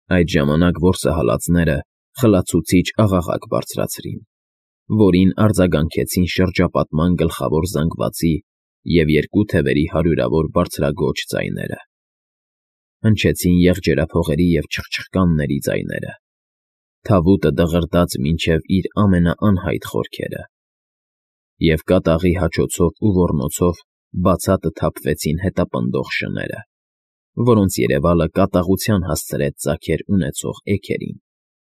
Այդ ժամանակ որսահալածները խլացուցիչ աղաղակ բարձրացրին, որին արձագանքեցին շրջապատման գլխավոր զանգվածի և երկու թևերի հարյուրավոր բարձրաձոչ ձայները. հնչեցին եղջերափողերի և չխչխկանների ձայները, թավուտը դղրդաց մինչև իր ամենաանհայտ խորքերը, և կատաղի հաչոցով ու ոռնոցով բացատը թափվեցին հետապնդող շները, որոնց երևալը կատաղության հասցրեց ծագեր ունեցող էգերին։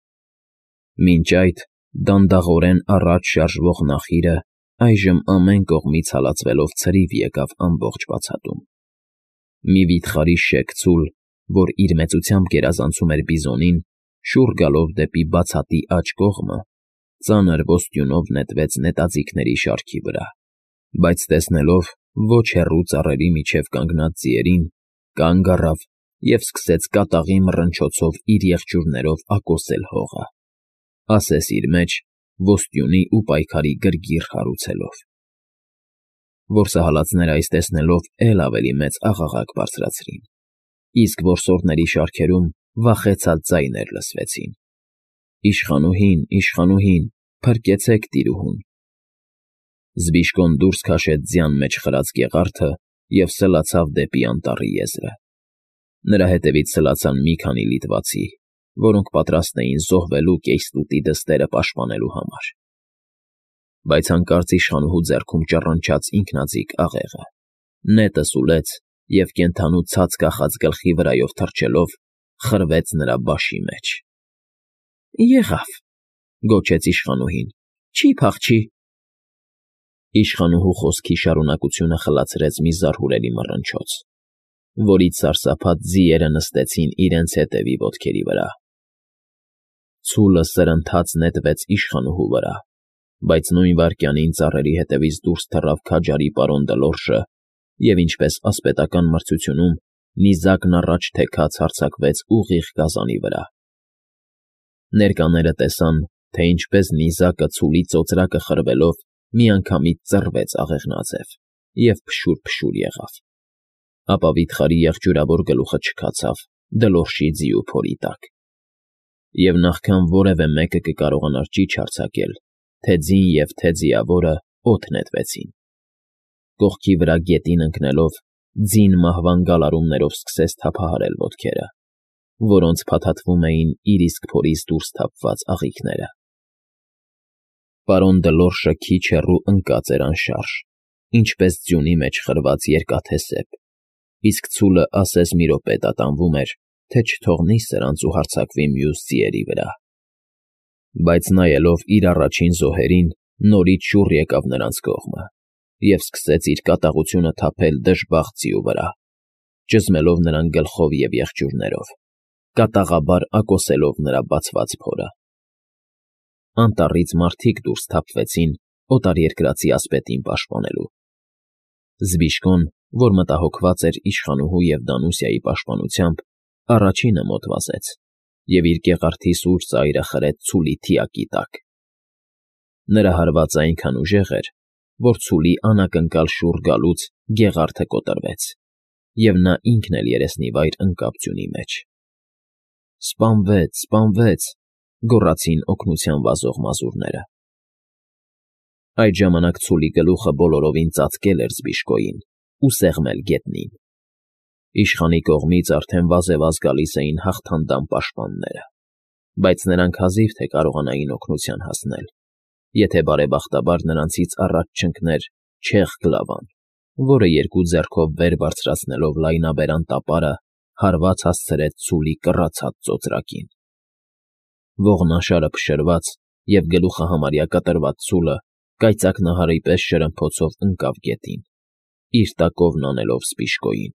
Մինչ այդ դանդաղորեն առաջ շարժվող նախիրը այժմ ամեն կողմից հալածվելով ցրիվ եկավ ամբողջ բացատում։ Մի վիթխարի շեկ ցուլ, որ իր մեծությամբ գերազանցում էր բիզոնին, շուռ գալով դեպի բացատի աջ կողմը, ծանր ոսტյունով նետվեց նետաձիգների շարքի վրա, բայց տեսնելով ոչ հեռու ծառերի միջև կանգնած ձիերին, կանգ առավ և սկսեց կատաղի մռնչոցով իր եղջյուրներով ակոսել հողը, ասես իր մեջ ոսტյունի ու պայքարի գրգիռ հարուցելով։ Որսահալածները այս տեսնելով էլ ավելի մեծ աղաղակ բարձրացրին, իսկ որսորդների շարքերում վախեցած ձայներ լսվեցին. «Իշխանուհին, իշխանուհին, փրկեցեք տիրուհուն»։ Զբիշկոն դուրս քաշեց ձյան մեջ խրած գեղարդը և սլացավ դեպի անտառի եզրը։ Նրա հետևից սլացան մի քանի լիտվացի, որոնք պատրաստ էին զոհվելու կեյստուտի դստերը պաշտպանելու համար։ Բայց հանկարծ իշխանուհու ձեռքում ճռնչաց ինքնաձիգ աղեղը, նետը սուլեց և կենդանու ցած կախած գլխի վրայով թռչելով խրվեց նրա բաշի մեջ։ «Եղավ,» գոչեց իշխանուհին,֊ չի փախչի»։ Իշխանուհու խոսքի շարունակությունը խլացրեց մի զարհուրելի մռնչոց, որից սարսափած ձիերը նստեցին իրենց հետևի ոտքերի վրա։ Ցուլը սրընթաց նետվեց իշխանուհու վրա, բայց նույն վայրկյանին ծառերի հետևից դուրս թռավ քաջարի պարոն Դլորշը և, ինչպես ասպետական մրցությունում, նիզակն առաջ թեքած հարձակվեց ուղիղ գազանի վրա։ Ներկաները տեսան, թե ինչպես նիզակը ցուլի ծոծրակը խրվելով միանգամից ծռվեց աղեղնաձև և փշուր եղավ, ապա վիթխարի եղջյուրավոր գլուխը չքացավ Դլորշի ձիու փորի տակ, և նախքան որևէ մեկը կկարողանար ճիչ արձակել, թե ձին և թե ձիավորը օդ նետվեցին։ Կողքի վրա գետին ընկնելով, ձին մահվան գալարումներով սկսեց թափահարել ոտքերը, որոնց փաթաթվում էին իր իսկ փորից դուրս թափված աղիքները։ Պարոն Դլորշը քիչ հեռու ընկած էր անշարժ, ինչպես ձյունի մեջ խրված երկաթե սեպ, իսկ ցուլը ասես մի րոպե տատանվում էր, թե չթողնի սրանց ու հարձակվի մյուս ձիերի վրա։ Բայց նայելով իր առաջին զոհերին, նորից շուռ եկավ նրանց կողմը և սկսեց իր կատաղությունը թափել դժբախտ ձիու վրա, ճզմելով նրան գլխով և եղջյուրներով, կատաղաբար ակոսելով նրա բացված փորը։ Անտառից մարդիկ դուրս թափվեցին օտարերկրացի ասպետին պաշտպանելու։ Զբիշկոն, որ մտահոգված էր իշխանուհու և Դանուսիայի պաշտպանությամբ, առաջինը մոտ վազեց և իր գեղարդի սուր ծայրը խրեց ցուլի թիակի տակ։ Նրա հարվածը այնքան ուժեղ էր, որ ցուլի անակնկալ շուռ գալուց գեղարդը կոտրվեց, և նա ինքն էլ երեսնիվայր ընկավ ձյունի մեջ։ «Սպանվեց, սպանվեց», գոռացին օգնության վազող մազուրները։ Այդ ժամանակ ցուլի գլուխը բոլորովին ծածկել էր Զբիշկոյին ու սեղմել գետնին։ Իշխանի կողմից արդեն վազևազ գալիս էին հաղթանդամ պաշտպանները, բայց նրանք հազիվ թե կարողանային օգնության հասնել, եթե բարեբախտաբար նրանցից առաջ չընկներ չեղ Գլավան, որը երկու ձեռքով վեր բարձրացնելով լայնաբերան տապարը հարված հասցրեց ցուլի կռացած ծոծրակին։ Ողնաշարը փշրված և գլուխը համարյա կտրված ցուլը կայծակնահարի պես շրմփոցով ընկավ գետին, իր տակովն անելով Զբիշկոյին։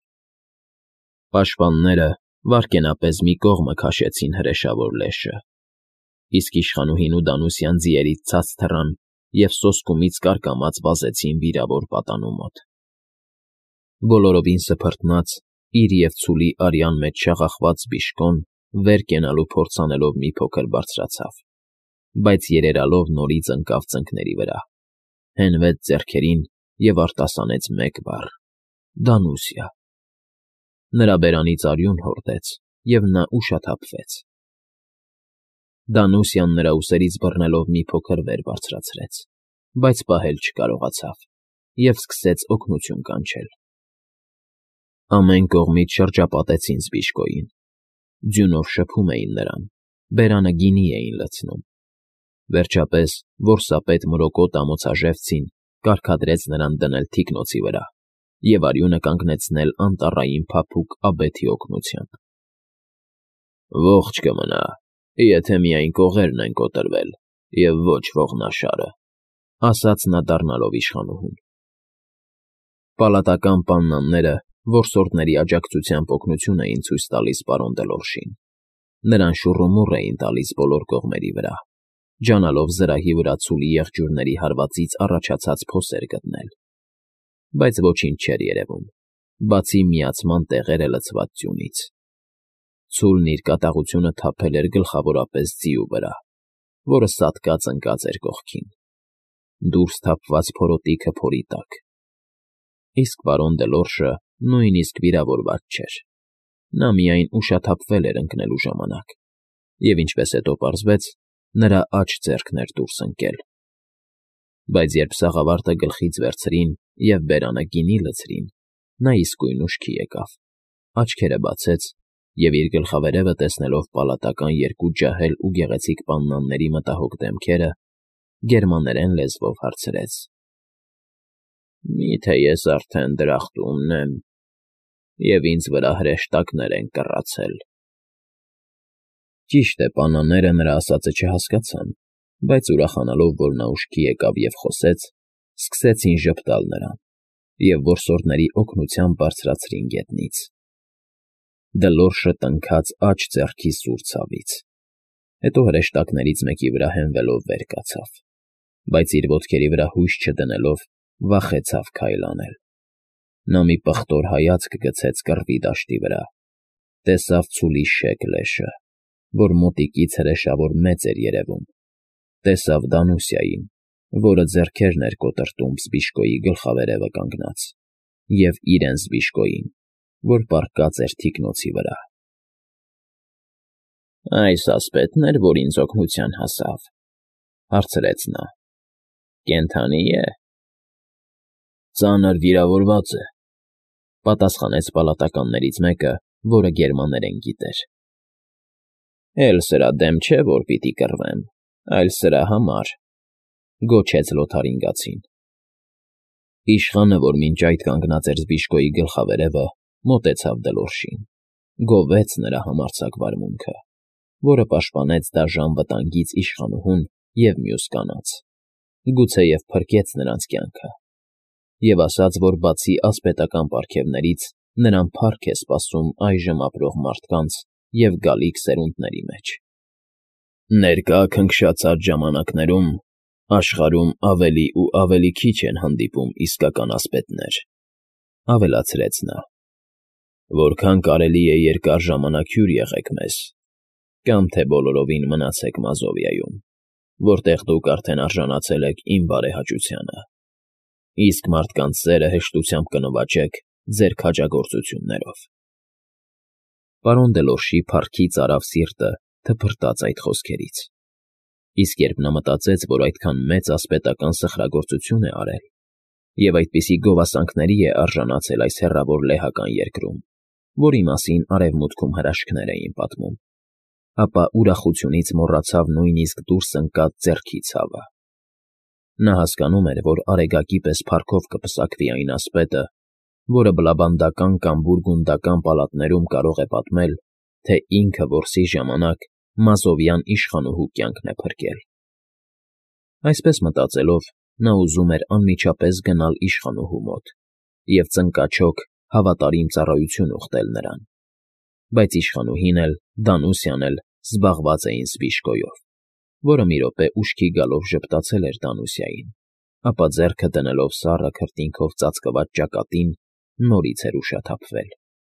Պաշտպանները վայրկենապես մի կողմը քաշեցին հրեշավոր լեշը, իսկ իշխանուհին ու Դանուսյան ձիերից ցած թռան և սոսկումից կարկամած վազեցին վիրավոր պատանու մոտ։ Բոլորովին սփռտնած, իր և ցուլի արյան մեջ շաղախված Զբիշկոն վեր կենալու փորձ անելով մի փոքր բարձրացավ, բայց երերալով նորից ընկավ ծնկների վրա, հենվեց ձեռքերին և արտասանեց մեկ բառ. «Դանուսիա»։ Նրա բերանից արյուն հորդեց, և նա ուշաթափվեց։ Դանուսյան նրա ուսերից բռնելով մի փոքր վեր բարձրացրեց, բայց պահել չկարողացավ և սկսեց օգնություն կանչել։ Ամեն կողմից շրջապատեցին Զբիշկոյին, ձյունով շփում էին նրան, բերանը գինի էին լցնում։ Վերջապես որսապետ Մրոկոտ ամոցաժևցին կարգադրեց նրան դնել թիկնոցի վրա և արյունը կանգնեցնել անտառային փափուկ աբեթի օգնությամբ։ Ողջ կմնա, եթե միայն կողերն են կոտրվել և ոչ ողնաշարը, ասաց նա դառնալով իշխանուհուն։ Պալատական պաննանները որսորդների աջակցությամբ օգնություն էին ցույց տալիս պարոն Դելորշին։ Նրան շուռումուռ էին տալիս բոլոր կողմերի վրա, ջանալով զրահի վրա ցուլի եղջյուրների հարվածից առաջացած փոսեր գտնել։ Բայց ոչինչ չէր երևում, բացի միացման տեղերը լցված ձյունից։ Ցուլն իր կատաղությունը թափել էր գլխավորապես ձիու վրա, որը սատկած ընկած էր կողքին։ Դուրս թափված փորոտիքը փորի տակ։ Իսկ պարոն Դելորշը նույնիսկ վիրավորված չէր։ Նա միայն ուշաթափվել էր ընկնելու ժամանակ, և ինչպես հետո պարզվեց, նրա աջ ձեռքն էր դուրս ընկել։ Բայց երբ սաղավարտը գլխից վերցրին և բերանը գինի լցրին, նա իսկույն ուշքի եկավ, աչքերը բացեց և իր գլխավերևը տեսնելով պալատական երկու ջահել ու գեղեցիկ պաննանների մտահոգ դեմքերը, գերմաներեն լեզվով հարցրեց. Մի՞թե ես արդեն դրախտումն եմ, և ինձ վրա հրեշտակներ են կռացել։ Ճիշտ է, պաննաները նրա ասածը չհասկացան, բայց ուրախանալով, որ նա ուշքի եկավ և խոսեց, սկսեցին ժպտալ նրան և որսորդների օգնությամբ բարձրացրին գետնից։ Դլորշը տնքաց աջ ձեռքի սուր ցավից, հետո հրեշտակներից մեկի վրա հենվելով վեր կացավ, բայց իր ոտքերի վրա հույս չդնելով վախեցավ քայլ անել։ Նա մի պղտոր հայացք գցեց կռվի դաշտի վրա, տեսավ ցուլի շեկ լեշը, որ մոտիկից հրեշավոր մեծ էր երևում, տեսավ Դանուսիային, որը ձեռքերն էր կոտրտում Զբիշկոյի գլխավերևը կանգնած, և իրեն Զբիշկոյին, որ պառկած էր թիկնոցի վրա։ Այս ասպետն էր, որ ինձ օգնության հասավ, հարցրեց նա։ Կենդանի է։ Ծանր վիրավորված է, պատասխանեց պալատականներից մեկը, որը գերմաներեն գիտեր։ Էլ սրա դեմ չէ, որ պիտի կռվեմ, այլ սրա համար, գոչեց լոթարինգացին։ Իշխանը, որ մինչ այդ կանգնած էր Զբիշկոյի գլխավերևը, մոտեցավ Դլորշին, գովեց նրա համարձակ վարմունքը, որը պաշտպանեց դաժան վտանգից իշխանուհուն և մյուս կանանց, գուցեև փրկեց նրանց կյանքը, և ասաց, որ բացի ասպետական պարգևներից նրան փառք է սպասում այժմ ապրող մարդկանց և գալիք սերունդների մեջ։ Ներկա քնքշացած ժամանակներում աշխարհում ավելի ու ավելի քիչ են հանդիպում իսկական ասպետներ, ավելացրեց նա, որքան կարելի է երկար ժամանակ հյուր եղեք մեզ, կամ թե բոլորովին մնացեք Մազովիայում, որտեղ դուք արդեն արժանացել եք իմ բարեհաճությանը, իսկ մարդկանց սերը հեշտությամբ կնվաճեք ձեր քաջագործություններով։ Պարոն Դելորշի փառքից արավ սիրտը թփրտաց այդ խոսքերից, իսկ երբ նա մտածեց, որ այդքան մեծ ասպետական սխրագործություն է արել և այդպիսի գովասանքների է արժանացել այս հեռավոր լեհական երկրում, որի մասին արևմուտքում հրաշքներ էին պատմում, ապա ուրախությունից մոռացավ նույնիսկ դուրս ընկած ձեռքի ցավը։ Նա հասկանում էր, որ արեգակի պես փառքով կպսակվի այն ասպետը, որը բլաբանդական կամ բուրգունդական պալատներում կարող է պատմել, թե ինքը որսի ժամանակ մազովյան իշխանուհու կյանքն է փրկել։ Այսպես մտածելով, նա ուզում էր անմիջապես գնալ իշխանուհու մոտ և ծնկաչոք հավատարիմ ծառայություն ուխտել նրան, բայց իշխանուհին էլ, Դանուսյան էլ զբաղված էին Զբիշկոյով, որը մի րոպե ուշքի գալով ժպտացել էր Դանուսիային, ապա ձեռքը դնելով սառը քրտինքով ծածկված ճակատին, նորից էր ուշաթափվել։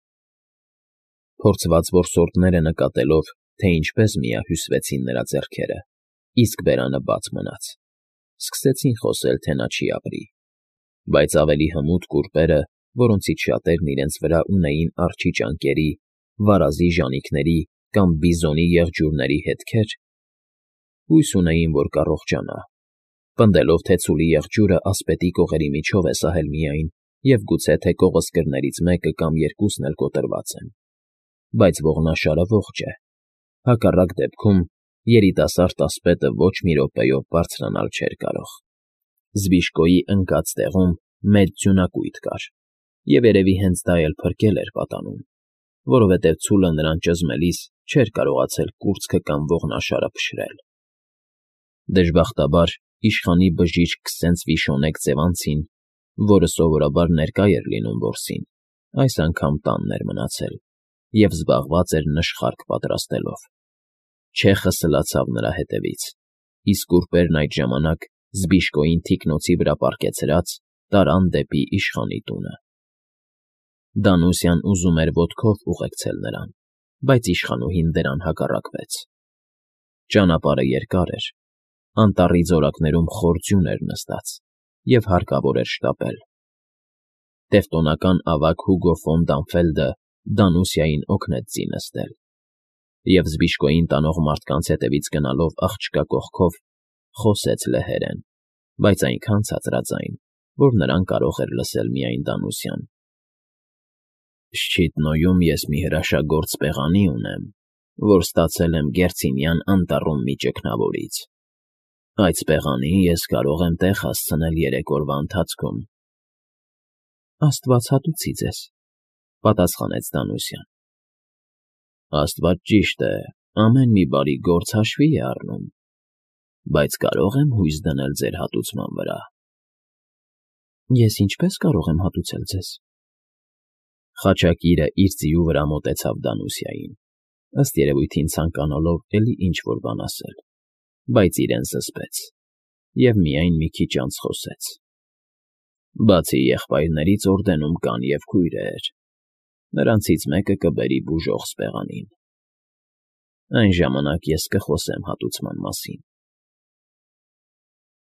Փորձված որսորդները նկատելով, թե ինչպես միահյուսվեցին նրա ձեռքերը, իսկ բերանը բաց մնաց, սկսեցին խոսել, թե նա չի ապրի, բայց ավելի հմուտ կուռպերը, որոնցից շատերն իրենց վրա ունեին արջի ճանկերի, վարազի ժանիքների կամ բիզոնի եղջյուրների հետքեր, Հույս ունեին, որ կառողջանա, պնդելով, թե ցուլի եղջյուրը ասպետի կողերի միջով է սահել միայն և գուցե թե կողոսկրներից մեկը կամ երկուսն էլ կոտրված են, բայց ողնաշարը ողջ է, հակառակ դեպքում երիտասարդ ասպետը ոչ մի րոպեով բարձրանալ չէր կարող։ Զբիշկոյի ընկած տեղում մեծ ձյունակույտ կար, և երևի հենց դա էլ փրկել էր պատանում, որովհետև ցուլը նրան ճզմելիս չէր կարողացել կուրծքը կամ ողնաշարը փշրել։ Դժբախտաբար իշխանի բժիշկ Քսենց-Վիշոնեկ Ձևանցին, որը սովորաբար ներկա էր լինում որսին, այս անգամ տանն էր մնացել և զբաղված էր նշխարք պատրաստելով։ Չեխը սլացավ նրա հետևից, իսկ ուրպերն այդ ժամանակ Զբիշկոյին թիկնոցի վրա պառկեցրած տարան դեպի իշխանի տունը։ Դանուսյան ուզում էր ոտքով ուղեկցել նրան, բայց իշխանուհին դրան հակառակվեց։ Ճանապարհը երկար էր, անտառի զորակներում խոր ձյուն էր նստած, և հարկավոր էր շտապել։ Տևտոնական ավագ Հուգո ֆոն Դանֆելդը Դանուսիային օգնեց ձի նստել, և Զբիշկոյին տանող մարդկանց հետևից գնալով աղջկա կողքով խոսեց լեհերեն, բայց այնքան ցածրաձայն, որ նրան կարող էր լսել միայն Դանուսյան։ «Շչիտնոյում ես մի հրաշագործ պեղանի ունեմ, որ ստացել եմ Գերցինյան անտառում մի ճգնավորից։ Այդ պեղանին ես կարող եմ տեղ հասցնել 3 օրվա ընթացքում»։ «Աստված հատուցի ձեզ», պատասխանեց Դանուսյան։ «Աստված ճիշտ է, ամեն մի բարի գործ հաշվի է առնում, բայց կարո՞ղ եմ հույս դնել ձեր հատուցման վրա»։ «Ես ինչպե՞ս կարող եմ հատուցել ձեզ»։ Խաչակիրը իր ձիու վրա մոտեցավ Դանուսիային, ըստ երևույթին ցանկանալով էլի ինչ֊որ բան ասել, բայց իրեն զսպեց և միայն մի քիչ անց խոսեց. «Բացի եղբայրներից օրդենում կան և քույրեր, նրանցից մեկը կբերի բուժող սպեղանին։ Այն ժամանակ ես կխոսեմ հատուցման մասին»։